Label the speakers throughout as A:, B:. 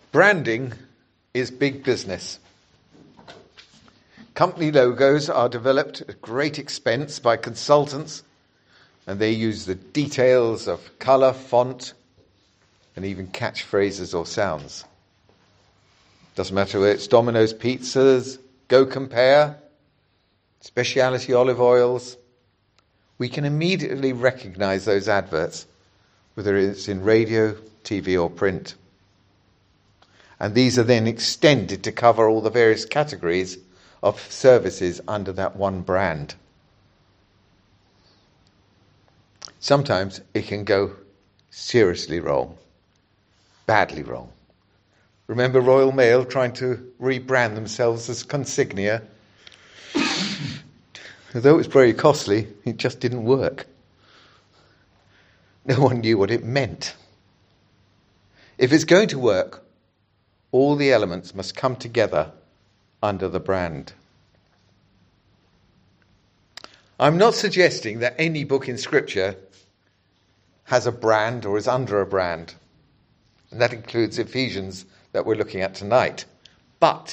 A: Branding is big business. Company logos are developed at great expense by consultants, and they use the details of colour, font, and even catchphrases or sounds. Doesn't matter whether it's Domino's Pizzas, Go Compare, Specialty Olive Oils. We can immediately recognise those adverts, whether it's in radio, TV or print. And these are then extended to cover all the various categories of services under that one brand. Sometimes it can go seriously wrong, badly wrong. Remember Royal Mail trying to rebrand themselves as Consignia? Although it was very costly, it just didn't work. No one knew what it meant. If it's going to work, all the elements must come together under the brand. I'm not suggesting that any book in Scripture has a brand or is under a brand. And that includes Ephesians that we're looking at tonight. But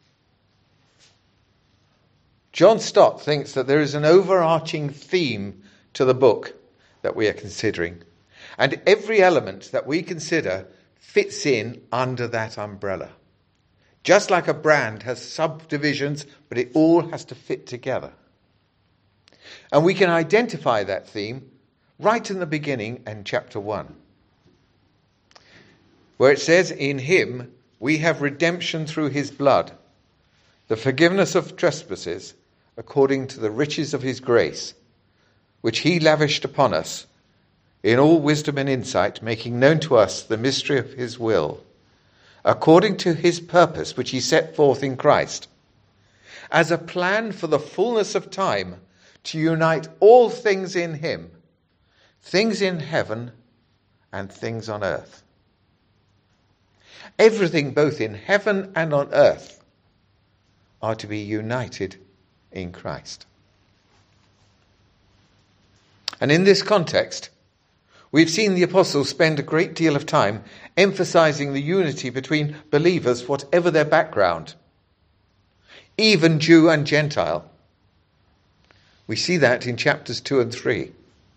A: John Stott thinks that there is an overarching theme to the book that we are considering. And every element that we consider fits in under that umbrella. Just like a brand has subdivisions, but it all has to fit together. And we can identify that theme right in the beginning in chapter 1, where it says, "In him we have redemption through his blood, the forgiveness of trespasses, according to the riches of his grace, which he lavished upon us, in all wisdom and insight, making known to us the mystery of his will, according to his purpose, which he set forth in Christ, as a plan for the fullness of time, to unite all things in him, things in heaven and things on earth." Everything, both in heaven and on earth, are to be united in Christ. And in this context, we've seen the apostles spend a great deal of time emphasizing the unity between believers, whatever their background, even Jew and Gentile. We see that in chapters 2 and 3.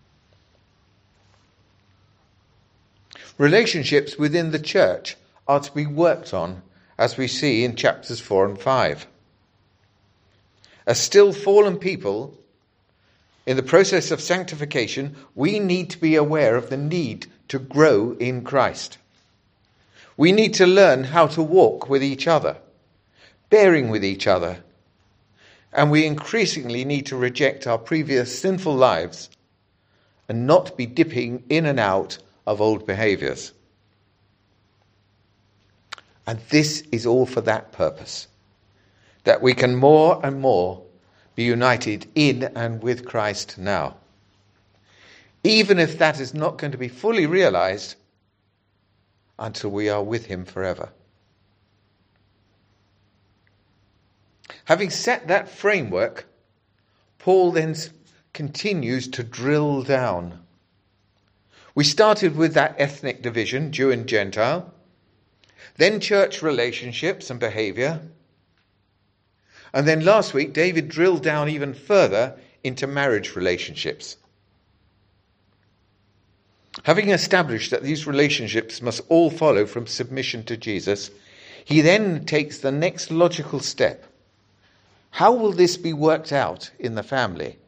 A: Relationships within the church are to be worked on, as we see in chapters 4 and 5. As still fallen people, in the process of sanctification, we need to be aware of the need to grow in Christ. We need to learn how to walk with each other, bearing with each other, and we increasingly need to reject our previous sinful lives and not be dipping in and out of old behaviours. And this is all for that purpose, that we can more and more be united in and with Christ now, even if that is not going to be fully realized until we are with him forever. Having set that framework, Paul then continues to drill down. We started with that ethnic division, Jew and Gentile, then church relationships and behavior. And then last week, David drilled down even further into marriage relationships. Having established that these relationships must all follow from submission to Jesus, he then takes the next logical step. How will this be worked out in the family?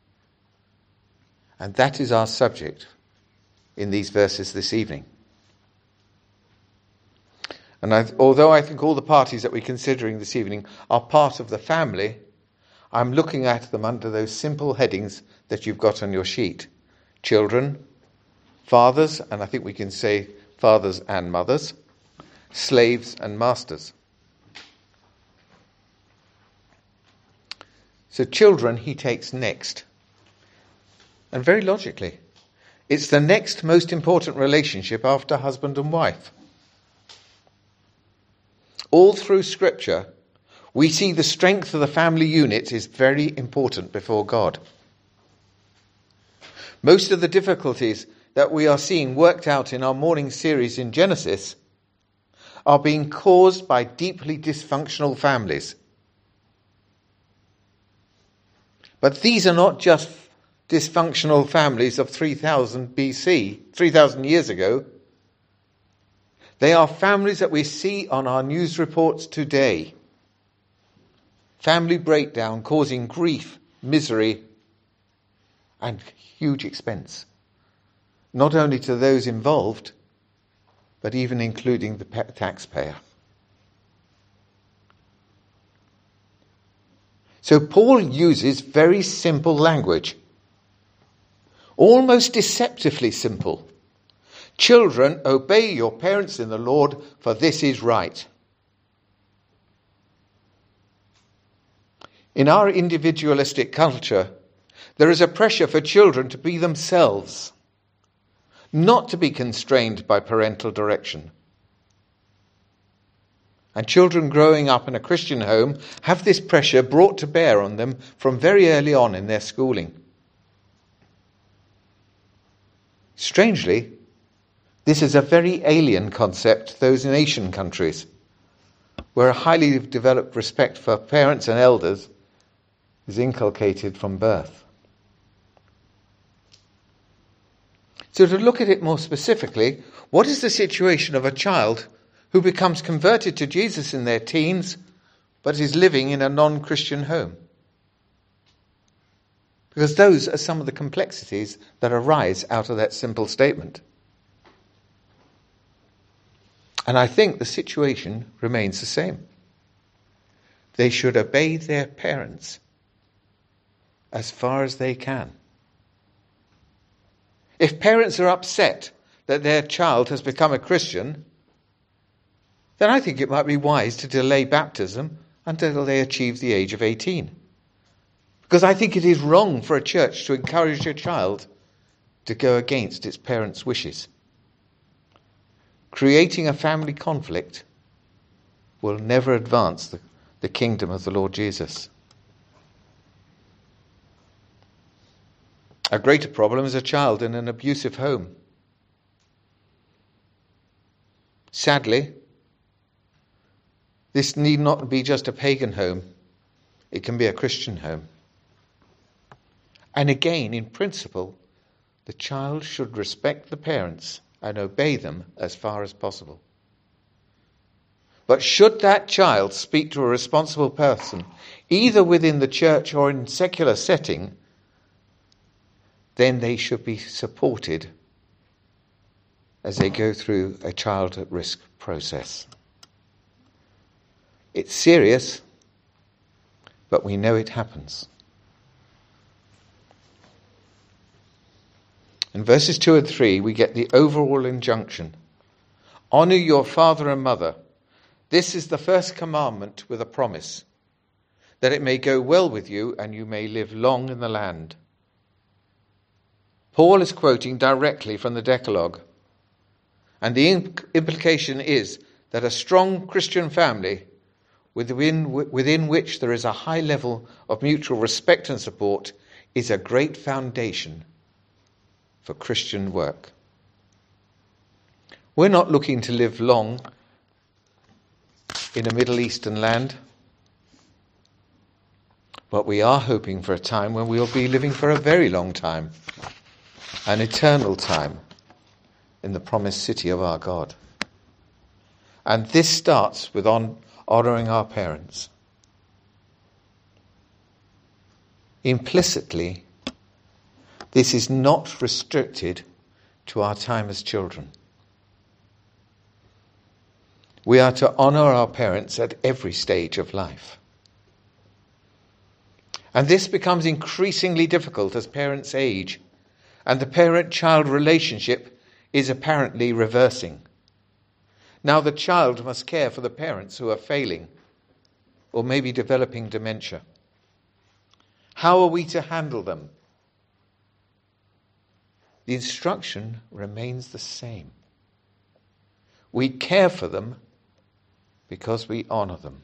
A: And that is our subject in these verses this evening. And although I think all the parties that we're considering this evening are part of the family, I'm looking at them under those simple headings that you've got on your sheet. Children, fathers, and I think we can say fathers and mothers, slaves and masters. So children he takes next. And very logically, it's the next most important relationship after husband and wife. All through Scripture, we see the strength of the family unit is very important before God. Most of the difficulties that we are seeing worked out in our morning series in Genesis are being caused by deeply dysfunctional families. But these are not just dysfunctional families of 3000 BC, 3000 years ago. They are families that we see on our news reports today. Family breakdown causing grief, misery, and huge expense. Not only to those involved, but even including the taxpayer. So Paul uses very simple language, almost deceptively simple. Children, obey your parents in the Lord, for this is right. In our individualistic culture, there is a pressure for children to be themselves, not to be constrained by parental direction. And children growing up in a Christian home have this pressure brought to bear on them from very early on in their schooling. Strangely, this is a very alien concept to those in Asian countries, where a highly developed respect for parents and elders is inculcated from birth. So to look at it more specifically, what is the situation of a child who becomes converted to Jesus in their teens, but is living in a non-Christian home? Because those are some of the complexities that arise out of that simple statement. And I think the situation remains the same. They should obey their parents as far as they can. If parents are upset that their child has become a Christian, then I think it might be wise to delay baptism until they achieve the age of 18. Because I think it is wrong for a church to encourage a child to go against its parents' wishes. Creating a family conflict will never advance the kingdom of the Lord Jesus. A greater problem is a child in an abusive home. Sadly, this need not be just a pagan home. It can be a Christian home. And again, in principle, the child should respect the parents and obey them as far as possible. But should that child speak to a responsible person, either within the church or in secular setting, then they should be supported as they go through a child at risk process. It's serious, but we know it happens. In verses 2 and 3, we get the overall injunction. Honor your father and mother. This is the first commandment with a promise, that it may go well with you and you may live long in the land. Paul is quoting directly from the Decalogue, and the implication is that a strong Christian family within which there is a high level of mutual respect and support is a great foundation for Christian work. We're not looking to live long in a Middle Eastern land, but we are hoping for a time when we'll be living for a very long time, an eternal time in the promised city of our God. And this starts with honouring our parents. Implicitly, this is not restricted to our time as children. We are to honour our parents at every stage of life. And this becomes increasingly difficult as parents age, and the parent-child relationship is apparently reversing. Now the child must care for the parents who are failing or maybe developing dementia. How are we to handle them? The instruction remains the same. We care for them because we honour them.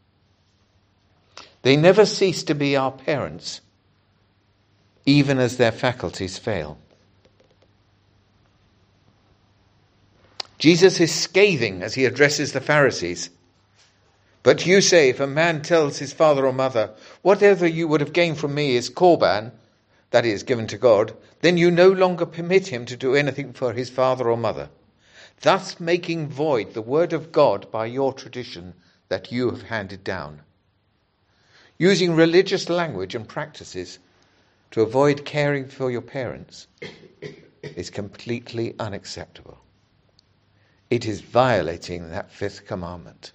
A: They never cease to be our parents, even as their faculties fail. Jesus is scathing as he addresses the Pharisees. But you say, if a man tells his father or mother, whatever you would have gained from me is korban, that is, given to God, then you no longer permit him to do anything for his father or mother, thus making void the word of God by your tradition that you have handed down. Using religious language and practices to avoid caring for your parents is completely unacceptable. It is violating that fifth commandment.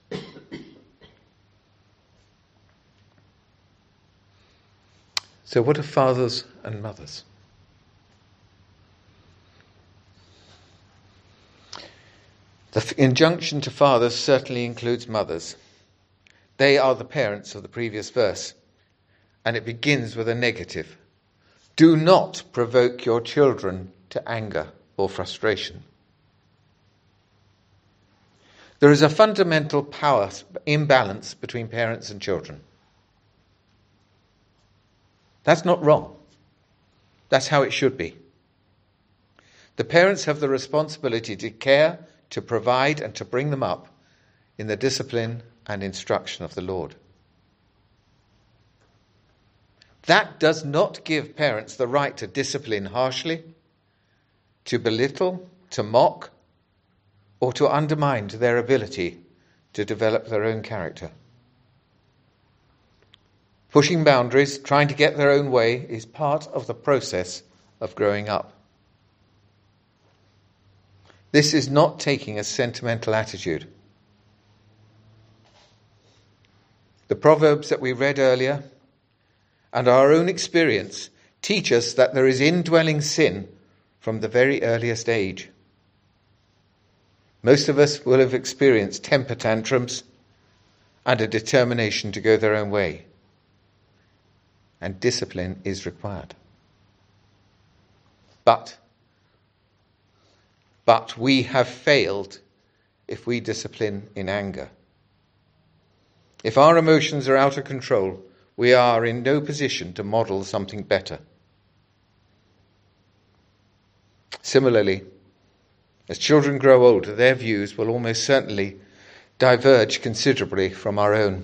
A: So what are fathers and mothers? The injunction to fathers certainly includes mothers. They are the parents of the previous verse, and it begins with a negative. Do not provoke your children to anger or frustration. There is a fundamental power imbalance between parents and children. That's not wrong. That's how it should be. The parents have the responsibility to care, to provide, and to bring them up in the discipline and instruction of the Lord. That does not give parents the right to discipline harshly, to belittle, to mock, or to undermine their ability to develop their own character. Pushing boundaries, trying to get their own way, is part of the process of growing up. This is not taking a sentimental attitude. The Proverbs that we read earlier and our own experience teach us that there is indwelling sin from the very earliest age. Most of us will have experienced temper tantrums and a determination to go their own way. And discipline is required. But we have failed if we discipline in anger. If our emotions are out of control, we are in no position to model something better. Similarly, as children grow older, their views will almost certainly diverge considerably from our own.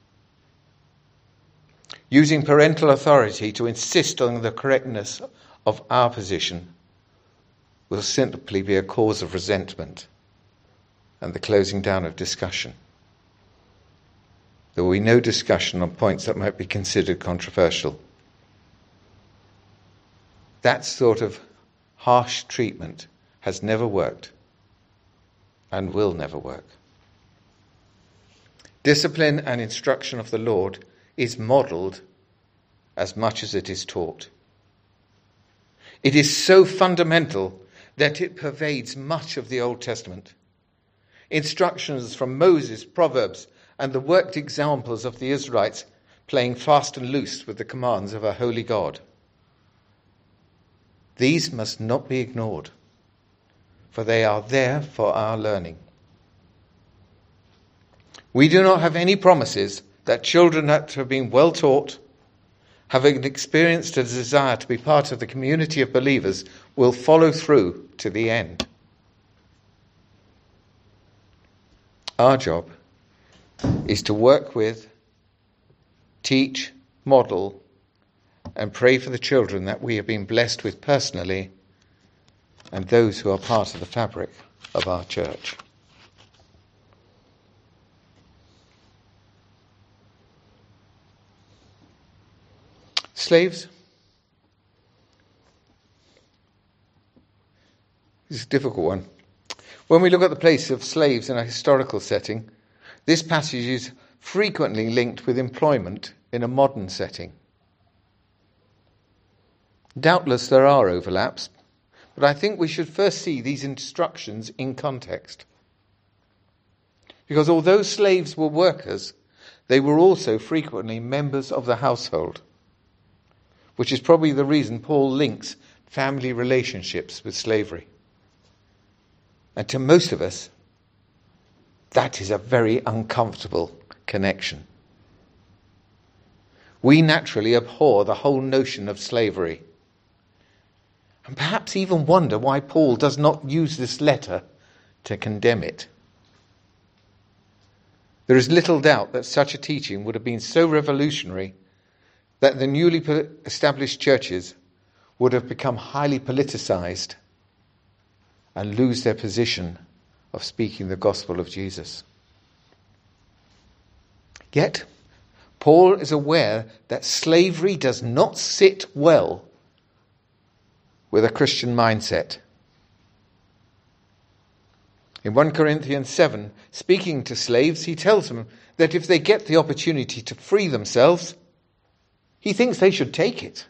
A: Using parental authority to insist on the correctness of our position will simply be a cause of resentment and the closing down of discussion. There will be no discussion on points that might be considered controversial. That sort of harsh treatment has never worked and will never work. Discipline and instruction of the Lord is modelled as much as it is taught. It is so fundamental that it pervades much of the Old Testament. Instructions from Moses, Proverbs, and the worked examples of the Israelites playing fast and loose with the commands of a holy God. These must not be ignored, for they are there for our learning. We do not have any promises that children that have been well taught, having experienced a desire to be part of the community of believers, will follow through to the end. Our job is to work with, teach, model, and pray for the children that we have been blessed with personally and those who are part of the fabric of our church. Slaves. This is a difficult one. When we look at the place of slaves in a historical setting, this passage is frequently linked with employment in a modern setting. Doubtless there are overlaps, but I think we should first see these instructions in context. Because although slaves were workers, they were also frequently members of the household, which is probably the reason Paul links family relationships with slavery. And to most of us, that is a very uncomfortable connection. We naturally abhor the whole notion of slavery, and perhaps even wonder why Paul does not use this letter to condemn it. There is little doubt that such a teaching would have been so revolutionary that the newly established churches would have become highly politicized and lose their position of speaking the gospel of Jesus. Yet, Paul is aware that slavery does not sit well with a Christian mindset. In 1 Corinthians 7, speaking to slaves, he tells them that if they get the opportunity to free themselves, he thinks they should take it.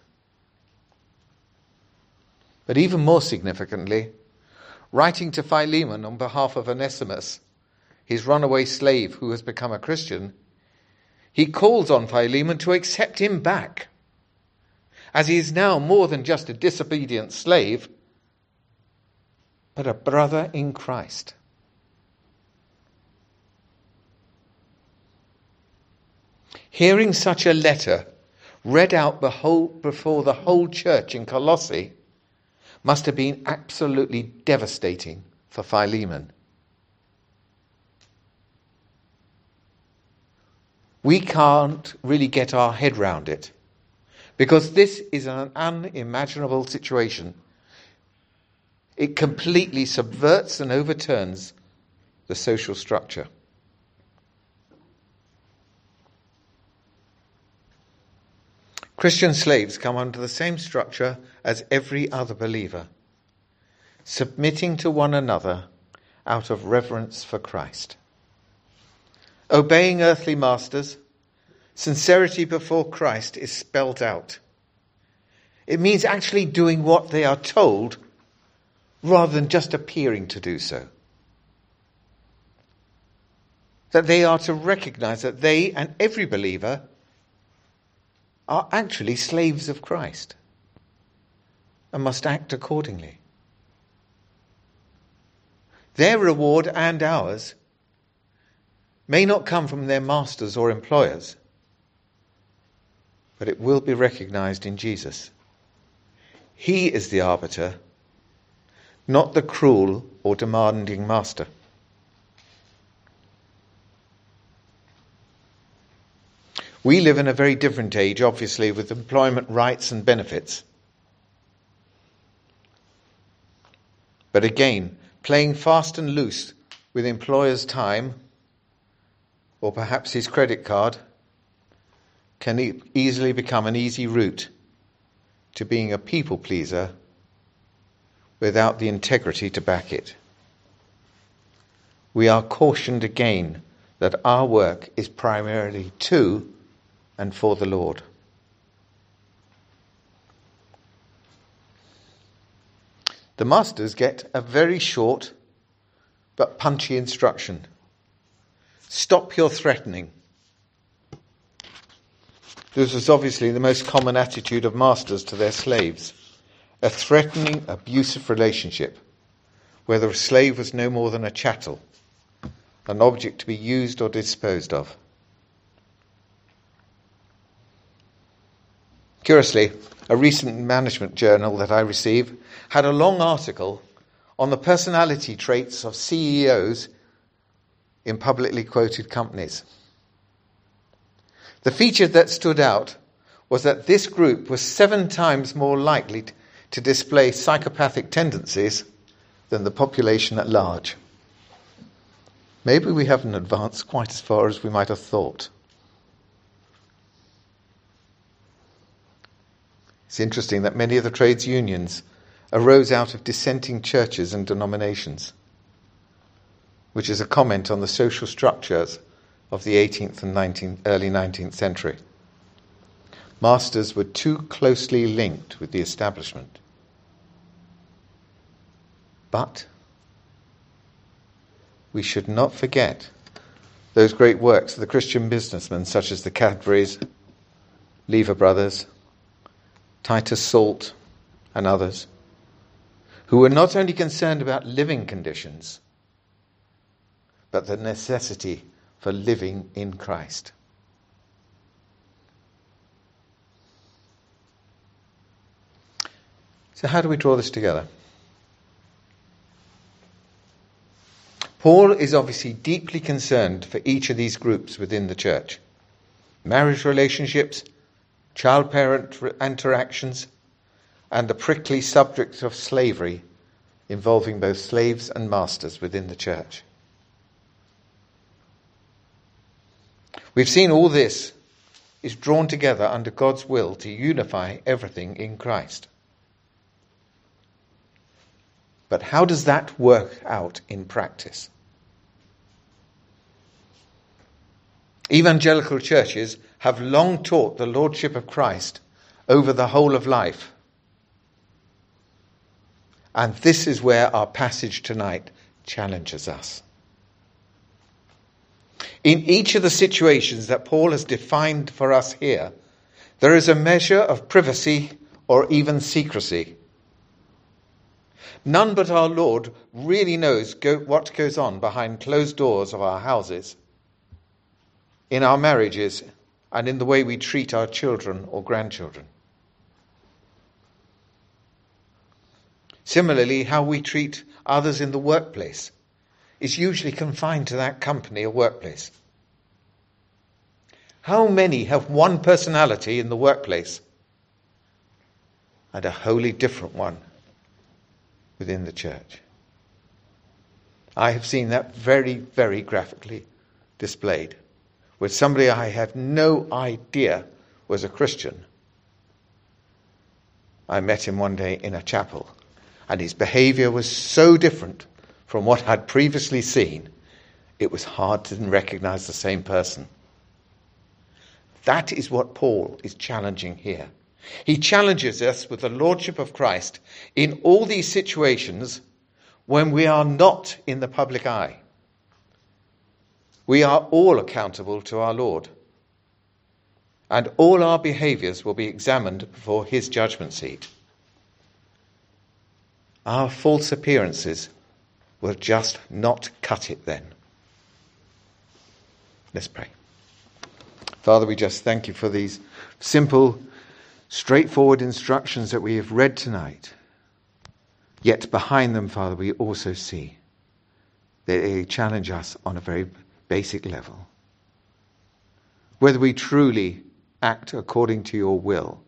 A: But even more significantly, writing to Philemon on behalf of Onesimus, his runaway slave who has become a Christian, he calls on Philemon to accept him back, as he is now more than just a disobedient slave, but a brother in Christ. Hearing such a letter read out before the whole church in Colossae must have been absolutely devastating for Philemon. We can't really get our head round it, because this is an unimaginable situation. It completely subverts and overturns the social structure. Christian slaves come under the same structure as every other believer, submitting to one another out of reverence for Christ. Obeying earthly masters, sincerity before Christ is spelled out. It means actually doing what they are told rather than just appearing to do so. That they are to recognize that they and every believer are actually slaves of Christ and must act accordingly. Their reward and ours may not come from their masters or employers, but it will be recognized in Jesus. He is the arbiter, not the cruel or demanding master. We live in a very different age, obviously, with employment rights and benefits. But again, playing fast and loose with employer's time, or perhaps his credit card, can easily become an easy route to being a people pleaser without the integrity to back it. We are cautioned again that our work is primarily to and for the Lord. The masters get a very short but punchy instruction. Stop your threatening. This was obviously the most common attitude of masters to their slaves, a threatening, abusive relationship, where the slave was no more than a chattel, an object to be used or disposed of. Curiously, a recent management journal that I received had a long article on the personality traits of CEOs in publicly quoted companies. The feature that stood out was that this group was 7 times more likely to display psychopathic tendencies than the population at large. Maybe we haven't advanced quite as far as we might have thought. It's interesting that many of the trades unions arose out of dissenting churches and denominations, which is a comment on the social structures of the 18th and early 19th century. Masters were too closely linked with the establishment. But we should not forget those great works of the Christian businessmen such as the Cadburys, Lever Brothers, Titus Salt, and others, who were not only concerned about living conditions, but the necessity for living in Christ. So how do we draw this together? Paul is obviously deeply concerned for each of these groups within the church. Marriage relationships, child-parent interactions, and the prickly subject of slavery involving both slaves and masters within the church. We've seen all this is drawn together under God's will to unify everything in Christ. But how does that work out in practice? Evangelical churches have long taught the Lordship of Christ over the whole of life. And this is where our passage tonight challenges us. In each of the situations that Paul has defined for us here, there is a measure of privacy or even secrecy. None but our Lord really knows what goes on behind closed doors of our houses, in our marriages, and in the way we treat our children or grandchildren. Similarly, how we treat others in the workplace is usually confined to that company or workplace. How many have one personality in the workplace and a wholly different one within the church? I have seen that very, very graphically displayed with somebody I had no idea was a Christian. I met him one day in a chapel, and his behavior was so different from what I'd previously seen, it was hard to recognize the same person. That is what Paul is challenging here. He challenges us with the Lordship of Christ in all these situations when we are not in the public eye. We are all accountable to our Lord, and all our behaviors will be examined before his judgment seat. Our false appearances will just not cut it then. Let's pray. Father, we just thank you for these simple, straightforward instructions that we have read tonight. Yet behind them, Father, we also see that they challenge us on a very basic level. Whether we truly act according to your will,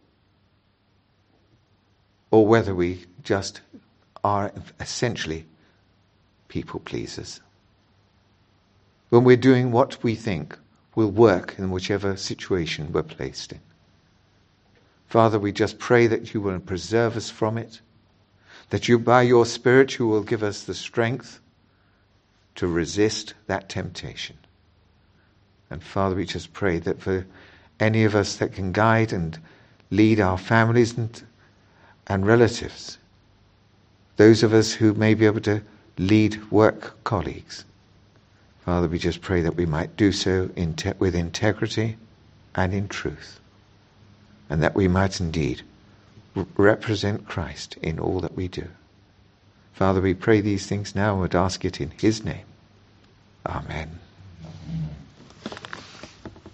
A: or whether we just are essentially people pleasers. When we're doing what we think will work in whichever situation we're placed in. Father, we just pray that you will preserve us from it, that you, by your Spirit, you will give us the strength to resist that temptation. And Father, we just pray that for any of us that can guide and lead our families and relatives, those of us who may be able to lead work colleagues, Father, we just pray that we might do so with integrity and in truth, and that we might indeed represent Christ in all that we do. Father, we pray these things now and would ask it in his name. Amen.